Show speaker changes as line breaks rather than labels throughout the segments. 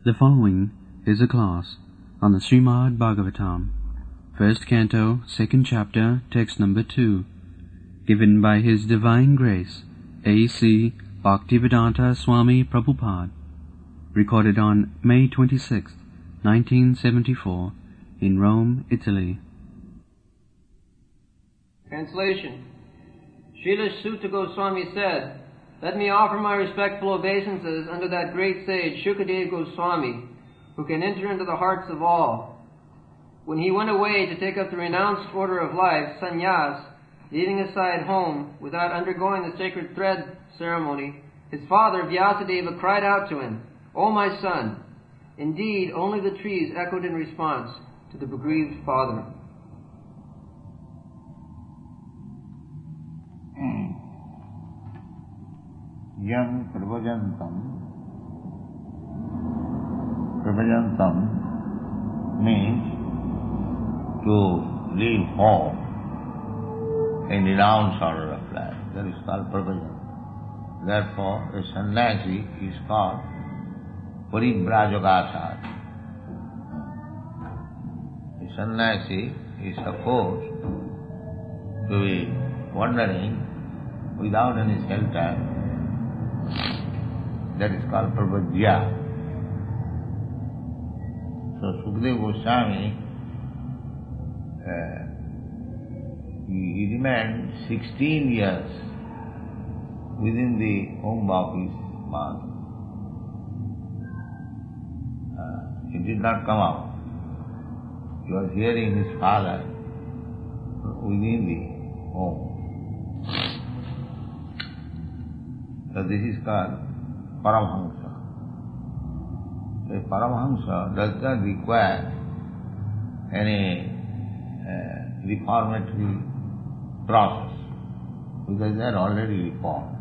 The following is a class on the Srimad Bhagavatam, first canto, second chapter, text number 2, given by His Divine Grace, A.C. Bhaktivedanta Swami Prabhupada, recorded on May 26, 1974, in Rome, Italy.
Translation. Srila Sutta Goswami said, "Let me offer my respectful obeisances unto that great sage Shukadeva Goswami, who can enter into the hearts of all. When he went away to take up the renounced order of life, sannyas, leaving aside home without undergoing the sacred thread ceremony, his father Vyasadeva cried out to him, 'O my son!' Indeed, only the trees echoed in response to the bereaved father."
Yam pravajantam means to leave home in renounced order of life. That is called pravajan. Therefore, a sannyasi is called parivrajagacharya. A sannyasi is supposed to be wandering without any shelter. That is called pravajya. So Sukadeva Goswami, he remained 16 years within the home of his mother. He did not come out. He was hearing his father within the home. So this is called Paramahamsa. The Paramahamsa does not require any reformatory process, because they are already reformed.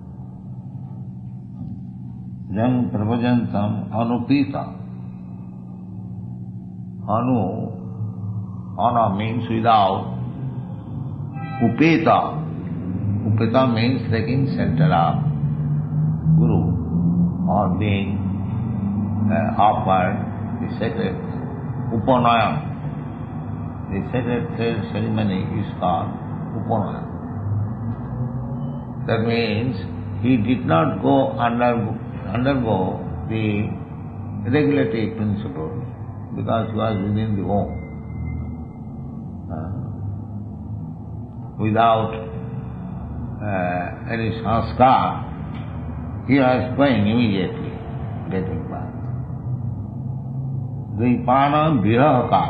Jam pravajantam anupita. Ana means without. Upeta. Upeta means taking center of Guru, or being offered the sacred Upanayam. The sacred ceremony is called Upanayam. That means he did not undergo the regulatory principles because he was within the home. Without any sanskar, he was going immediately, getting back. Dvipana virahaka.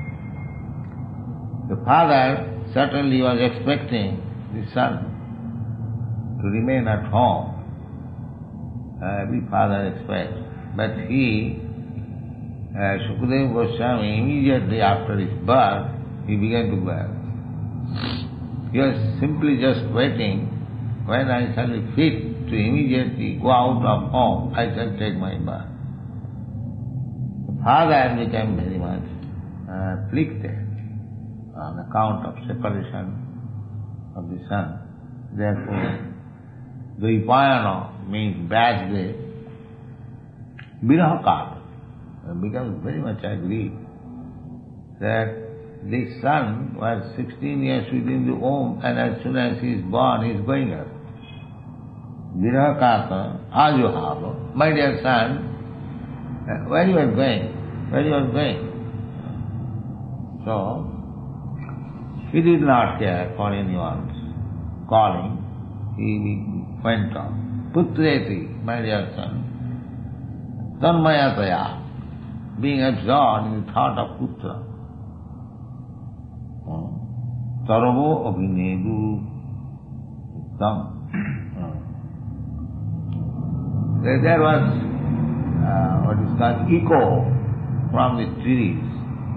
The father certainly was expecting the son to remain at home. Every father expects. But he, Shukadeva Goswami, immediately after his birth, he began to work. He was simply just waiting when I shall be fit to immediately go out of home, I shall take my birth. The father became very much afflicted on account of separation of the son. Therefore, Dvipayana means bad day. Virahaka becomes very much aggrieved that this son was 16 years within the womb, and as soon as he is born, he is going out. Virahakata, ajuhava, my dear son, where you are going? Where you are going? So, he did not care for anyone's calling. He went on. Putreti, my dear son, tanmayataya, being absorbed in the thought of putra. Sarvo abhinedu tam. There was what is called echo from the trees.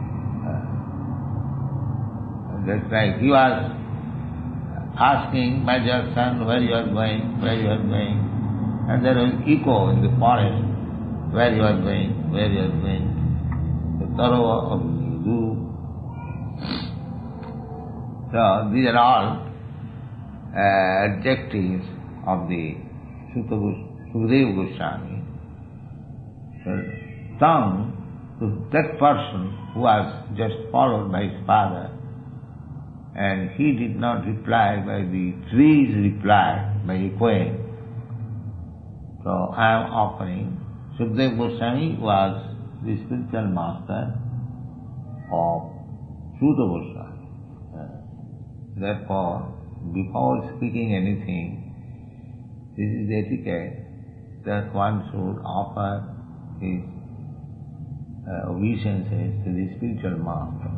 That's right. He was asking, my dear son, where you are going, where you are going. And there was echo in the forest, where you are going, where you are going. The Sarva abhinedu. So these are all adjectives of the Sukadeva Goswami. So tongue to that person who was just followed by his father, and he did not reply by the trees replied by echoing. So I am offering. Sukadeva Goswami was the spiritual master of Suta Goswami. Therefore, before speaking anything, this is the etiquette that one should offer his obeisances to the spiritual master.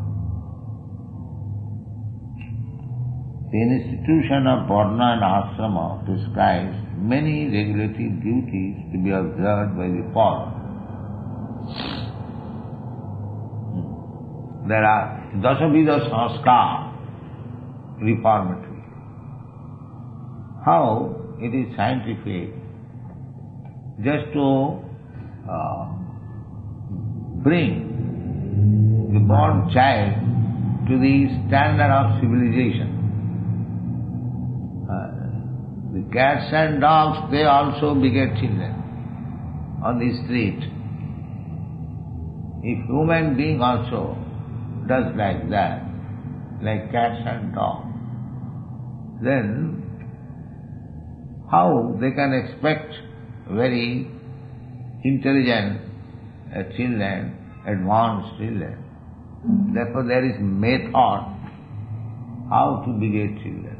The institution of Varna and Ashrama prescribes many regulative duties to be observed by the followers. There are Dasavidha Sanskar, reformatory. How it is scientific just to bring the born child to the standard of civilization. The cats and dogs, they also beget children on the street. If human being also does like that, like cats and dogs, then how they can expect very intelligent children, advanced children? Therefore there is method how to beget children.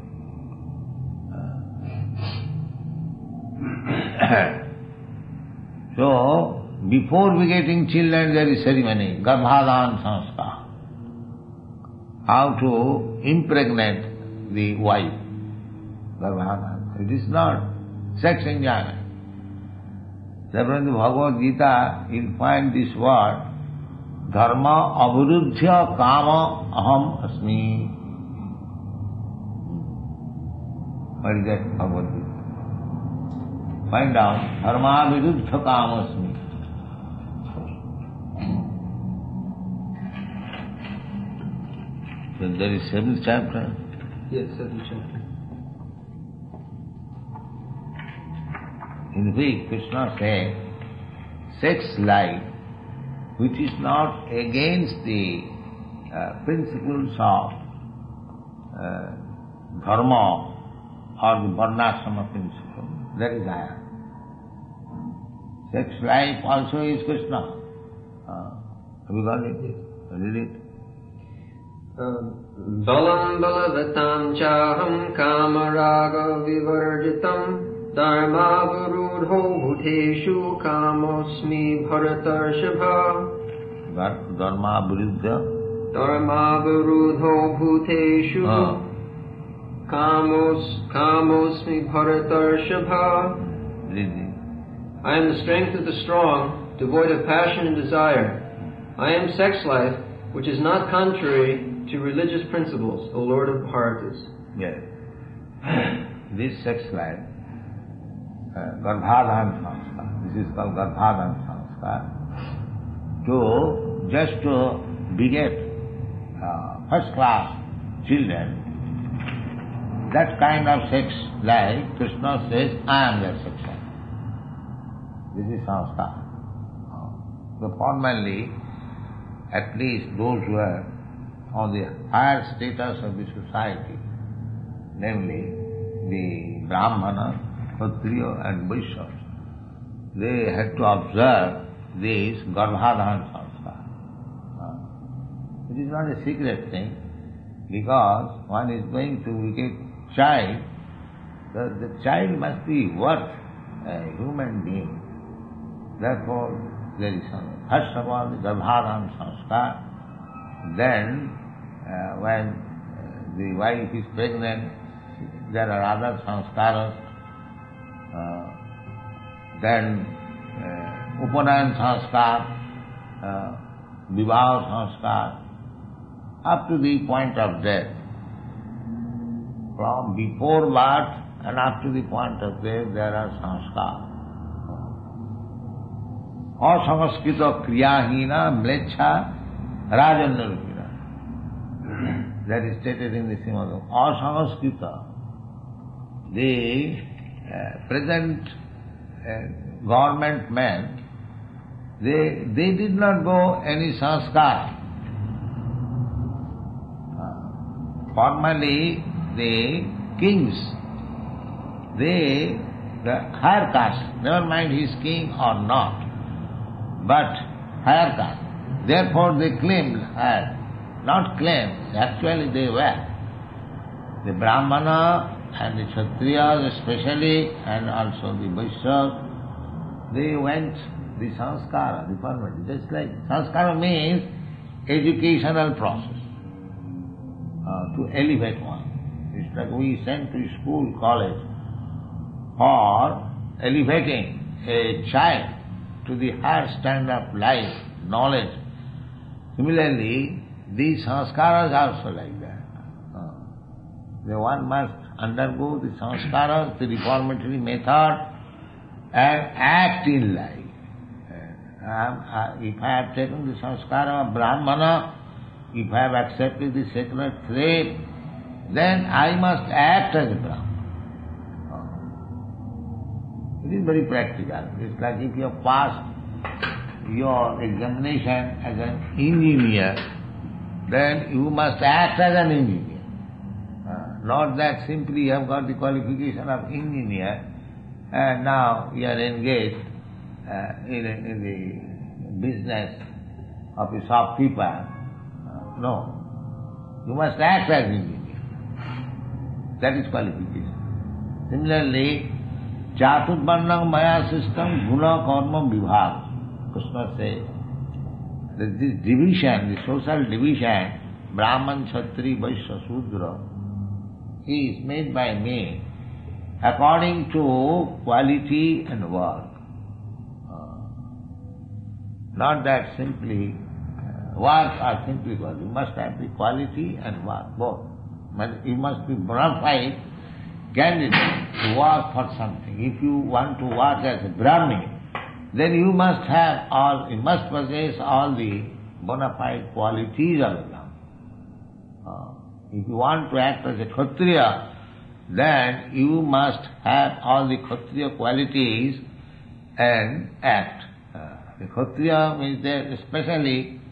So, before begetting children there is ceremony, Garbhadhan Sanskar. How to impregnate the wife, Garbhadhan. It is not sex enjoyment. Therefore in the Bhagavad Gita you'll find this word, Dharma aviruddhya kama aham asmi. What is that Bhagavad Gita? Find out, dharma viruddha kamasmi. So there is 7th chapter.
Yes, 7th chapter.
In which Krishna said, sex life, which is not against the principles of dharma or the varnashrama principle, that is I. Sex life also is Krishna. Have you got it? Read it.
Balam balavatam chaham kamaraga vivarjitam dharma varudho bhuteshu kamosmi bharatarshabha.
Dharma viruddha.
Dharma varudho bhuteshu kamosmi bharatarshabha.
Read it.
I am the strength of the strong, devoid of passion and desire. I am sex life, which is not contrary to religious principles, O Lord of Bharatas.
Yes. This sex life, Garbhadhan Sanskar, this is called Garbhadhan Sanskar, just to beget first class children, that kind of sex life, Krishna says, I am their sex life. This is sanskar. So formerly, at least those who are on the higher status of the society, namely the Brahmana, Kshatriya and Vaishyas, they had to observe this Garbhadhan Sanskar. It is not a secret thing, because one is going to beget child, the child must be worth a human being. Therefore, there is first of all the Garbhadhan Sanskar, then when the wife is pregnant, there are other sanskaras, then Upanayan Sanskar, Vivaha Sanskar, up to the point of death. From before birth and up to the point of death, there are sanskar. Asanskita kriyahina mlecha rajanarupina. That is stated in the Srimad. Asanskita. The present government men, They did not go any sanskar. Formerly, the kings, the higher caste, never mind he is king or not, but higher caste. Therefore they claimed higher. Not claimed, actually they were. The Brahmana and the Kshatriyas especially, and also the Vaishyas, they went the sanskara, the formality. Just like sanskara means educational process to elevate one. It's like we send to school, college for elevating a child to the higher standard of life, knowledge. Similarly, these sanskaras are also like that. The one must undergo the sanskaras, the reformatory method, and act in life. If I have taken the sanskara of Brahmana, if I have accepted the sacred thread, then I must act as a Brahmana. It is very practical. It's like if you have passed your examination as an engineer, then you must act as an engineer. Not that simply you have got the qualification of engineer and now you are engaged in the business of a shopkeeper. No. You must act as engineer. That is qualification. Similarly, Chaturvarnam Maya system guna karma vibhag. Krishna says that this division, the social division, Brahman, Kshatri, Vaishya, Sudra, is made by me according to quality and work. Not that simply work or simply work. You must have the quality and work, both. You must be bona fide candidate to work for something. If you want to work as a Brahmin, then you must possess all the bona fide qualities of a Brahmin. If you want to act as a Kshatriya, then you must have all the Kshatriya qualities and act. The Kshatriya means that especially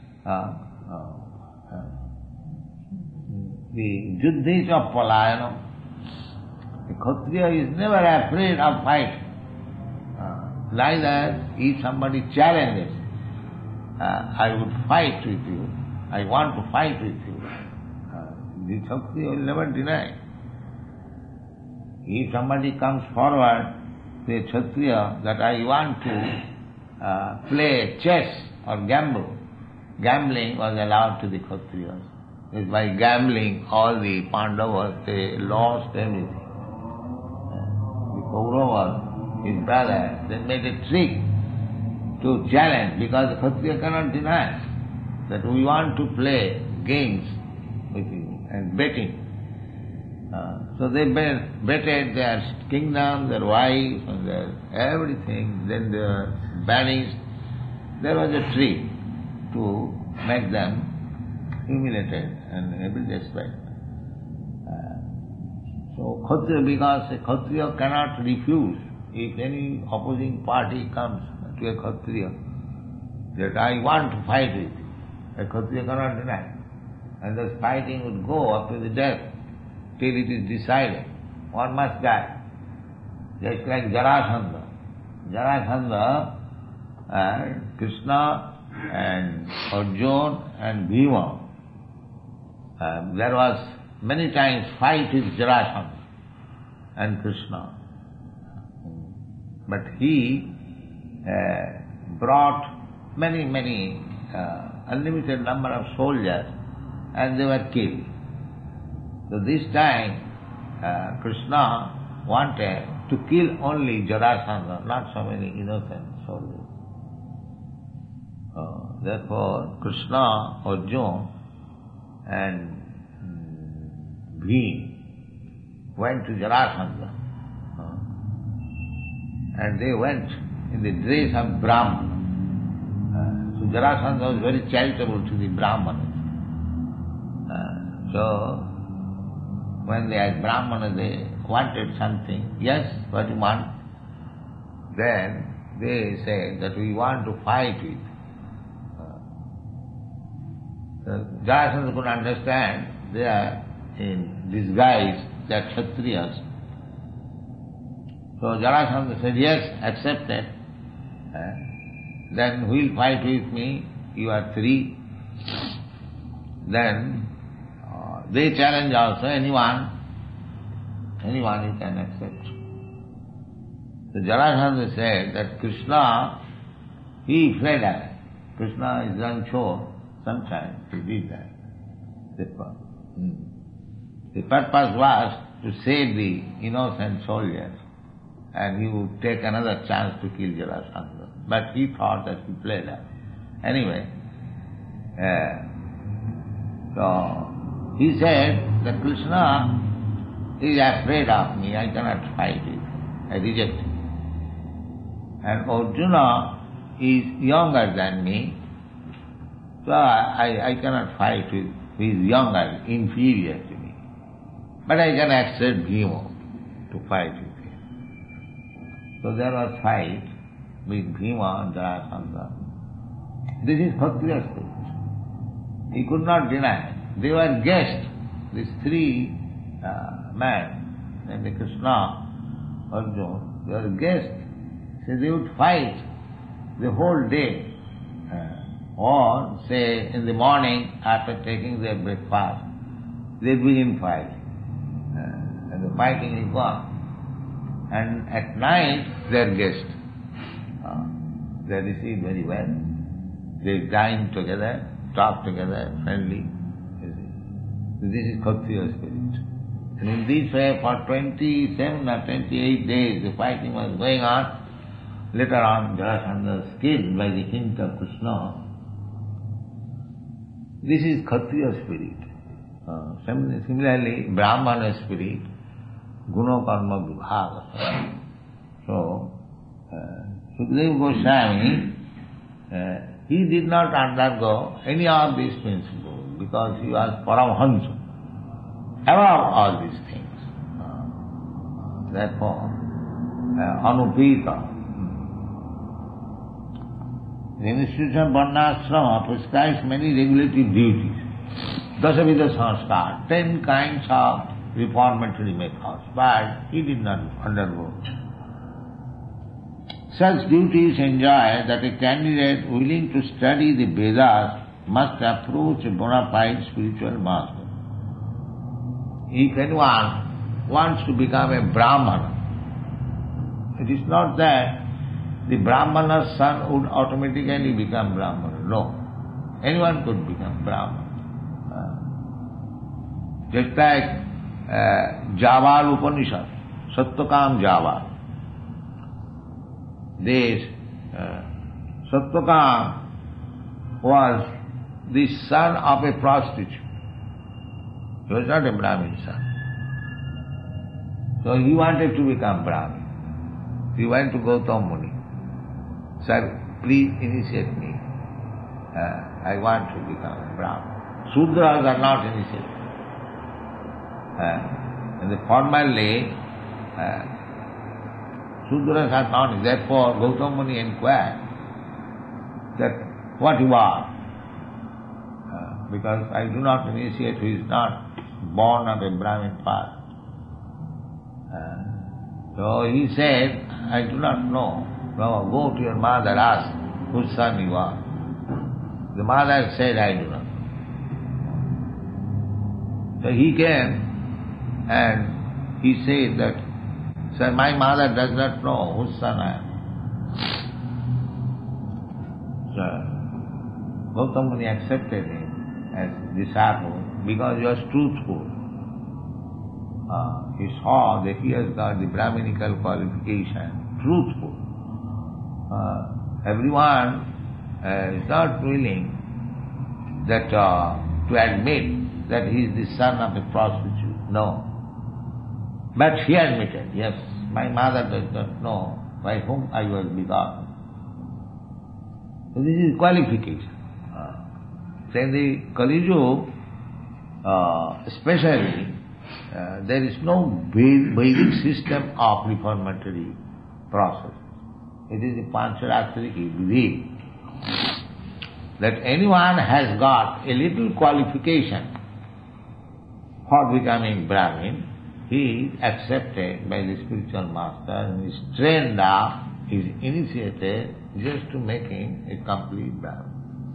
the Juddhis of Palayana. The Kshatriya is never afraid of fight. Neither if somebody challenges, I would fight with you, I want to fight with you. The Kshatriya will never deny. If somebody comes forward to a Kshatriya that I want to play chess or gamble, gambling was allowed to the Kshatriyas. Because by gambling all the Pandavas, they lost everything. The Kauravas, his brother, they made a trick to challenge, because the Kshatriya cannot deny that we want to play games with you and betting. So they betted their kingdom, their wives, and their everything, then they were banished. There was a trick to make them humiliated in every respect. So Kshatriya, because a Kshatriya cannot refuse, if any opposing party comes to a Kshatriya, that I want to fight with you, a Kshatriya cannot deny. And thus fighting would go up to the death till it is decided. One must die. Just like Jarasandha. Jarasandha and Krishna and Arjuna and Bhima. There was many times fight with Jarasandha and Krishna. But he brought many unlimited number of soldiers, and they were killed. So this time, Krishna wanted to kill only Jarasandha, not so many innocent soldiers. Therefore, Krishna, Arjuna, and Bhima went to Jarasandha, and they went in the dress of Brahmana. So Jarasandha was very charitable to the Brahmanas. So when they asked Brahmana, they wanted something. Yes, what you want? Then they say that we want to fight with. Jarasandha could understand they are in disguise, they are Kshatriyas. So Jarasandha said, yes, accepted. Then who will fight with me? You are three. Then they challenge also anyone you can accept. So Jarasandha said that Krishna, he fled away. Krishna is Rancho, sometimes he did that. The purpose was to save the innocent soldiers, and he would take another chance to kill Jarasandha. But he thought that he fled away. Anyway, so he said that Krishna is afraid of me, I cannot fight with him, I reject him. And Arjuna is younger than me, so I cannot fight with who is younger, inferior to me. But I can accept Bhima to fight with him. So there was fight with Bhima and Jarasandha. This is Kshatriya spirit. He could not deny. They were guests, these three men, named Krishna, Arjuna, they were guests. So they would fight the whole day. Or say in the morning after taking their breakfast, they begin fighting. And the fighting is gone. And at night they are guests. They are received very well. They dine together, talk together, friendly. So this is Kshatriya spirit. And in this way for 27 or 28 days the fighting was going on. Later on Jarasandha was killed by the hint of Krishna. This is Kshatriya spirit. Similarly, Brahmana spirit, Guna Karma Vibhaga. So, Sukadeva Goswami, he did not undergo any of these principles because he was Paramahansa, above all these things. Therefore, Anupita. The institution of Varnashrama prescribes many regulative duties. Dasavidha Sanskar, 10 kinds of reformatory methods, but he did not undergo. Such duties enjoy that a candidate willing to study the Vedas must approach a bona fide spiritual master. If anyone wants to become a Brahmana, it is not that the Brahmana's son would automatically become Brahmana. No. Anyone could become Brahmana. Just like Javal Upanishad, Satyakam Javal. This Satyakam was the son of a prostitute. He was not a Brahmin son. So he wanted to become Brahmin. He went to Gautam Muni. Sir, please initiate me. I want to become Brahmin. Sudras are not initiated. And formally, Sudras are not. Therefore, Gautam Muni inquired that what you are. Because I do not initiate who is not born of a Brahmin father. So he said, I do not know. No, go to your mother, ask whose son you are. The mother said, I do not know. So he came and he said that, sir, my mother does not know whose son I am. So Gautam Muni accepted him as disciple because he was truthful. He saw that he has got the Brahminical qualification, truthful. Everyone is not willing that to admit that he is the son of a prostitute. No. But he admitted, yes, my mother does not know by whom I was begotten. So this is qualification. So in the Kali Yuga, especially, there is no Vedic system of reformatory process. It is the Pancharatriki Vidhi that anyone has got a little qualification for becoming Brahmin, he is accepted by the spiritual master and is trained up, is initiated just to make him a complete Brahmin.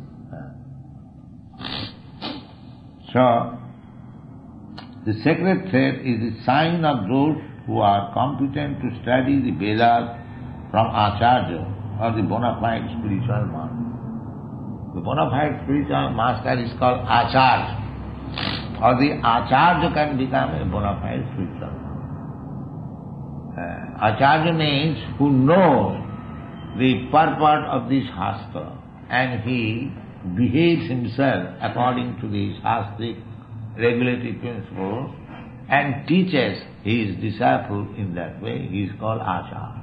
So, the sacred thread is the sign of those who are competent to study the Vedas from Acharya or the bona fide spiritual master. The bona fide spiritual master is called Acharya, or the Acharya can become a bona fide spiritual master. Acharya means who knows the purport of this Shastra and he behaves himself according to the Shastric regulatory principles and teaches his disciple in that way. He is called Acharya.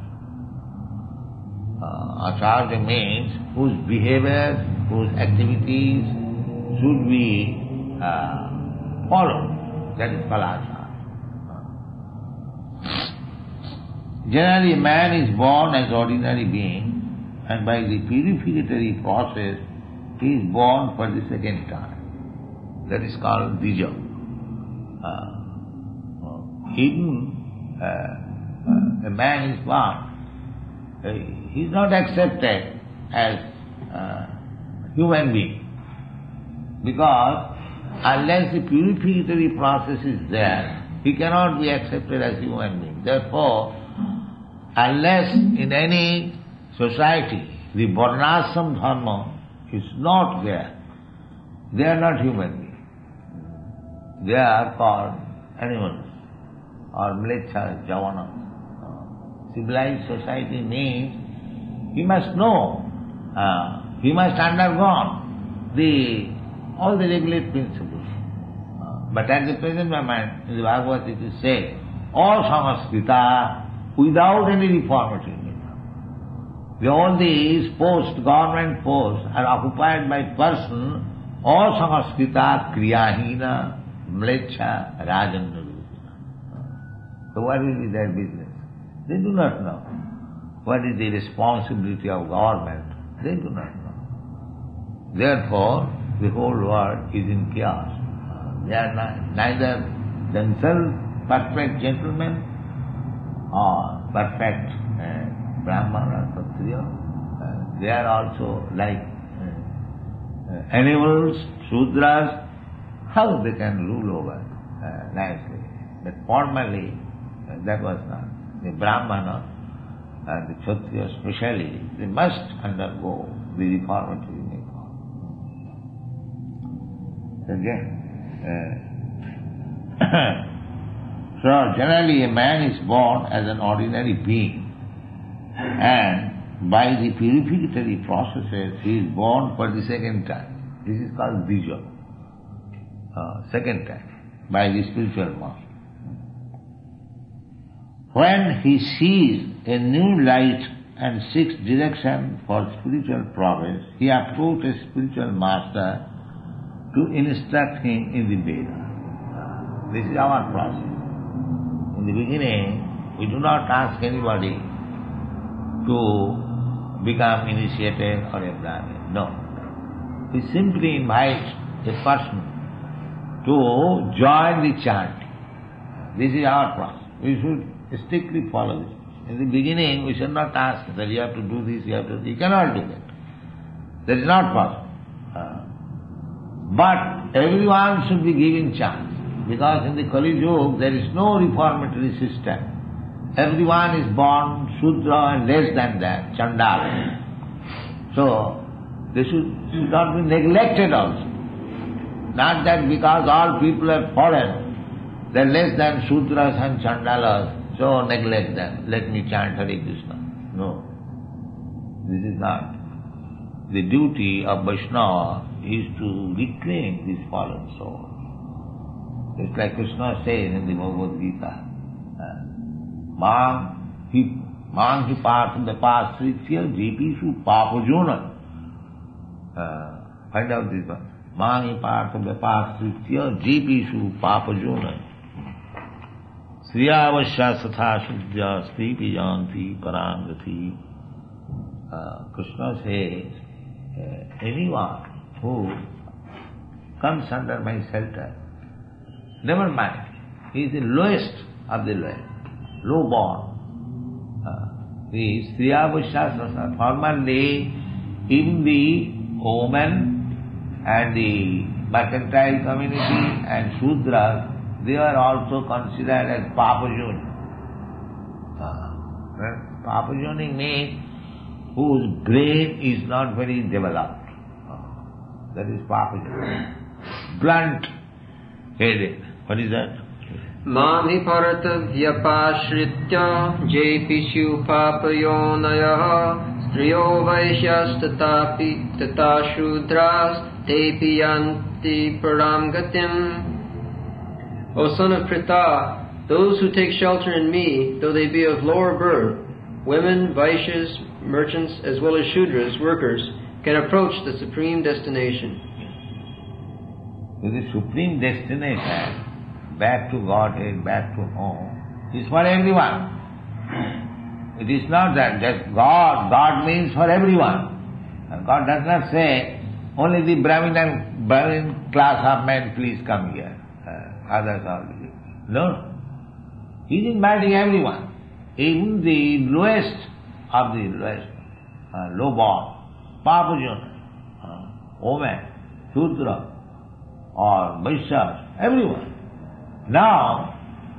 Acharya means whose behavior, whose activities should be followed. That is called Acharya. Generally, man is born as ordinary being, and by the purificatory process, he is born for the second time. That is called Bija. Even a man is born, he is not accepted as human being, because unless the purificatory process is there, he cannot be accepted as human being. Therefore, unless in any society the Varnashram Dharma is not there, they are not human beings. They are called animals or mleccha, javana. Civilized society means he must know, he must undergo all the regulate principles. But at the present moment, in the Bhagavad it is said, all Samaskrita without any reformatory method. All these posts, government posts, are occupied by person, all Samaskrita, Kriyahina, Mleccha, Rajanna. So what will be their business? They do not know. What is the responsibility of government? They do not know. Therefore, the whole world is in chaos. They are neither themselves perfect gentlemen or perfect Brahman or Kshatriya. They are also like animals, Shudras. How they can rule over nicely? But formerly, that was not. The Brahmana and the Kshatriya especially, they must undergo the reformatory method. Again, so generally a man is born as an ordinary being, and by the purificatory processes he is born for the second time. This is called Bija. Second time, by the spiritual master. When he sees a new light and seeks direction for spiritual progress, he approaches spiritual master to instruct him in the Veda. This is our process. In the beginning, we do not ask anybody to become initiated or a Brahmin. No. We simply invite a person to join the chanting. This is our process. We should strictly follow this. In the beginning, we should not ask that you have to do this, you have to do this. You cannot do that. That is not possible. But everyone should be given chance, because in the Kali Yuga there is no reformatory system. Everyone is born Shudra and less than that, Chandala. So, they should not be neglected also. Not that because all people are fallen, they are less than Shudras and Chandalas, so neglect them. Let me chant Hare Krishna. No. This is not. The duty of Vaishnava is to reclaim this fallen soul. It's like Krishna says in the Bhagavad Gita, Mang hi part the past Sritya Jepishu Papajuna. Find out this one. Mang hi part the past Sritya Jepishu Papajuna. Sriyavasya satha shuddhya stipi janti parangati Krishna says, anyone who comes under my shelter, never mind, he is the lowest of the lowest, low born. The Striya Vaishyas, formerly even the women and the mercantile community and Shudras, they are also considered as Papajuni. Papajuni means whose brain is not very developed. That is Papajuni. Blunt-headed. What is that?
Mami parata vyapashritya jepishu papayonaya striyo vaishyas tata shudras tepi yanti param gatim. O son of Pritha, those who take shelter in me, though they be of lower birth, women, Vaishyas, merchants, as well as Shudras, workers, can approach the supreme destination.
The supreme destination, back to Godhead, back to home, is for everyone. It is not that just God. God means for everyone. God does not say, only the Brahmin class of men please come here. Others are... No. He is inviting everyone. Even the lowest of the lowest, low born, Papajuna, woman, Shudra, or Vaishyas, everyone. Now,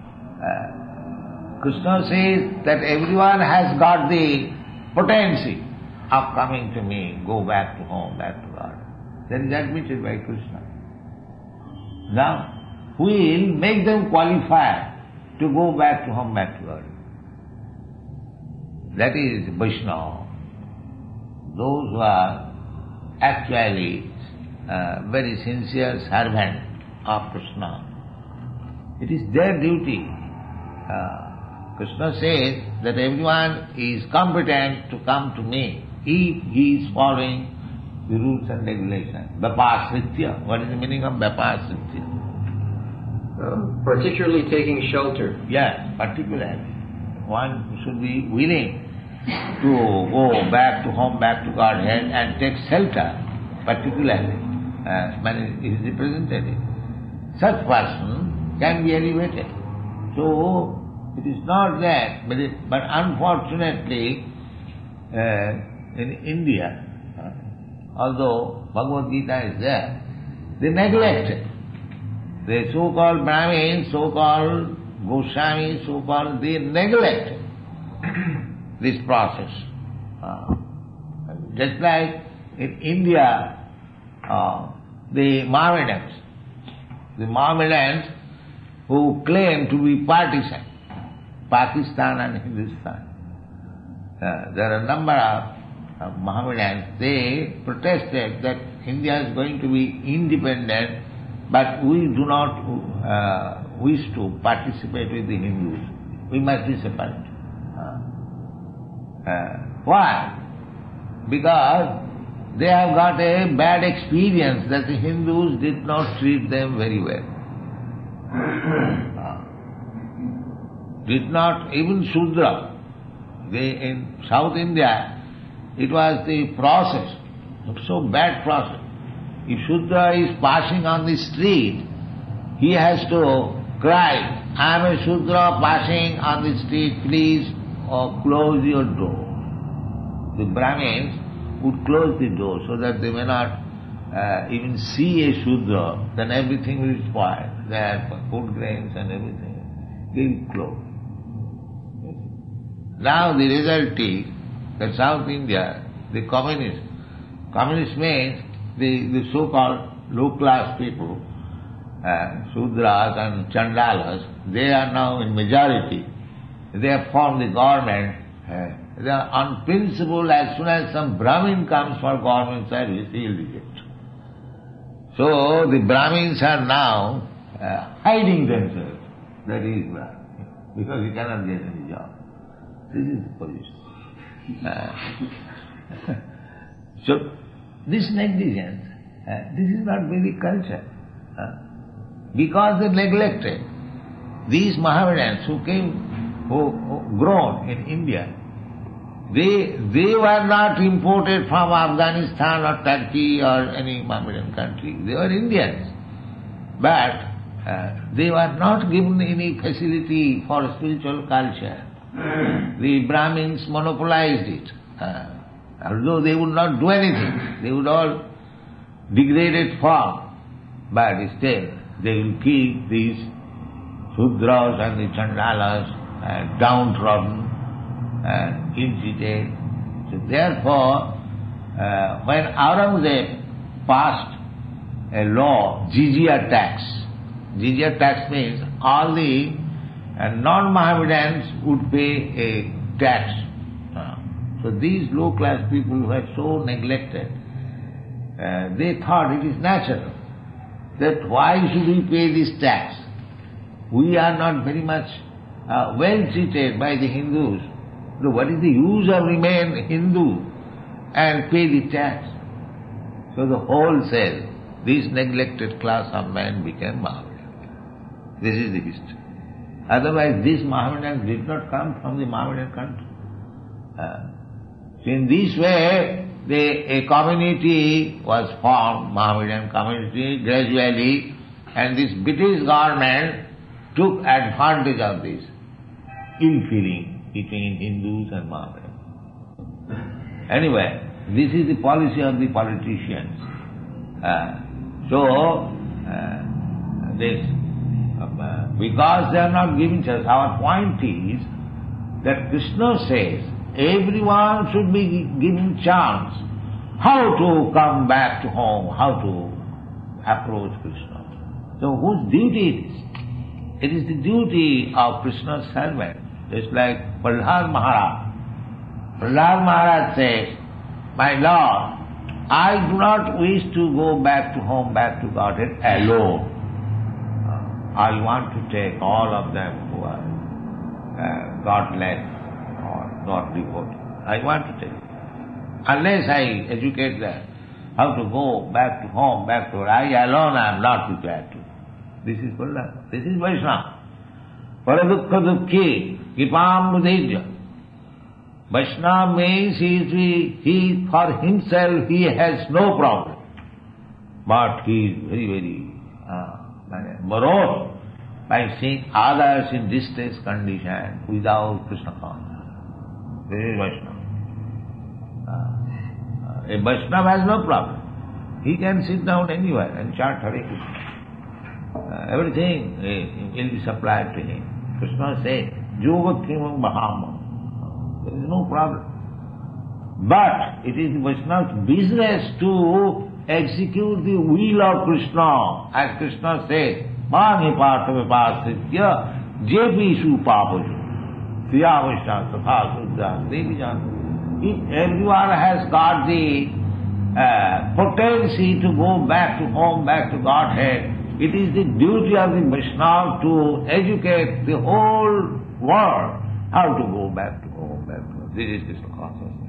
Krishna says that everyone has got the potency of coming to me, go back to home, back to God. That is admitted by Krishna. Now, we will make them qualified to go back to home, back to God. That is Vaishnava. Those who are actually very sincere servant of Krishna. It is their duty. Krishna says that everyone is competent to come to me if he is following the rules and regulations. Vyapasritya. What is the meaning of Vyapasritya?
Particularly taking shelter.
Yes, particularly. One should be willing to go back to home, back to Godhead and take shelter, particularly. It is representative. Such person can be elevated. So, it is not that, but unfortunately, in India, although Bhagavad Gita is there, they neglect it. The so-called Brahmins, so-called Goswamis, so-called, they neglect this process. Just like in India, the Mohammedans who claim to be partisan, Pakistan and Hindustan. There are a number of Mohammedans, they protested that India is going to be independent, but we do not wish to participate with the Hindus. We must be separate. Why? Because they have got a bad experience that the Hindus did not treat them very well. Did not, even Shudra. In South India, it was the process, so bad process. If Shudra is passing on the street, he has to cry, I am a Shudra passing on the street, please close your door. The Brahmins would close the door so that they may not even see a Shudra, then everything will spoil. Their food grains and everything, they will close. Now the result is that South India, the communist means the so-called low-class people, Shudras and Chandalas, they are now in majority. They have formed the government. They are on principle, as soon as some Brahmin comes for government service, he will reject. So the Brahmins are now hiding themselves. That is Brahmin, because he cannot get any job. This is the position. So this negligence, this is not Vedic culture. Because they neglected these Mohammedans who grown in India, They were not imported from Afghanistan or Turkey or any Mohammedan country. They were Indians. But they were not given any facility for spiritual culture. The Brahmins monopolized it. Although they would not do anything, they would all degraded form. But still, they will keep these Sudras and the Chandalas downtrodden and ill-treated. So therefore, when Aurangzeb passed a law, jizya tax means all the non-Mohammedans would pay a tax. So these low-class people who were so neglected, they thought it is natural that why should we pay this tax? We are not very much well treated by the Hindus. So what is the use of remain Hindu and pay the tax? So the wholesale, this neglected class of men became Mohammedan. This is the history. Otherwise these Mohammedans did not come from the Mohammedan country. So in this way, a community was formed, Mohammedan community, gradually, and this British government took advantage of this ill-feeling between Hindus and Mohammedans. Anyway, this is the policy of the politicians. Because they are not giving us, our point is that Krishna says everyone should be given chance how to come back to home, how to approach Krishna. So whose duty it is? It is the duty of Krishna's servant. It's like Prahlad Maharaj. Prahlad Maharaj says, my Lord, I do not wish to go back to home, back to Godhead alone. I want to take all of them who are godless or not devoted. I want to take. Unless I educate them how to go back to home, back to I alone am not prepared to. This is Prahlad. This is Vaishnava. Paradukha dukhi kipam mudhijya. Vaishnava means he for himself he has no problem. But he is very, very morose by seeing others in distress condition without Krishna consciousness. This is Vaishnava. A Vaishnava has no problem. He can sit down anywhere and chant Hare Krishna. Everything will be supplied to him. Krishna says, Yoga Kimam Bahama. There is no problem. But it is the Vaishnava's business to execute the will of Krishna. As Krishna says, Mani Partha Vipasitya Jepishu Papajo Siya Vaishnava Tatha Suddha Devi Jana. If everyone has got the potency to go back to home, back to Godhead, it is the duty of the Vaishnava to educate the whole world how to go back to home, back to home. This is Krishna consciousness.